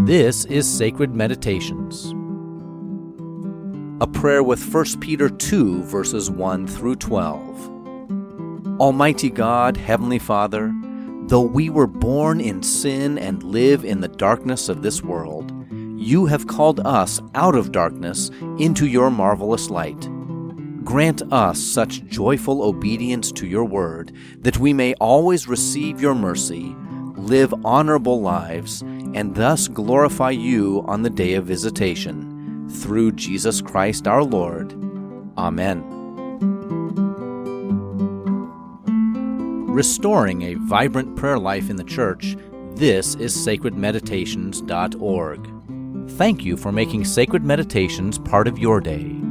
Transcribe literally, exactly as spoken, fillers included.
This is Sacred Meditations. A prayer with First Peter two, verses one through twelve. Almighty God, Heavenly Father, though we were born in sin and live in the darkness of this world, you have called us out of darkness into your marvelous light. Grant us such joyful obedience to your word that we may always receive your mercy, live honorable lives, and thus glorify you on the day of visitation. Through Jesus Christ our Lord. Amen. Restoring a vibrant prayer life in the church, this is sacred meditations dot org. Thank you for making Sacred Meditations part of your day.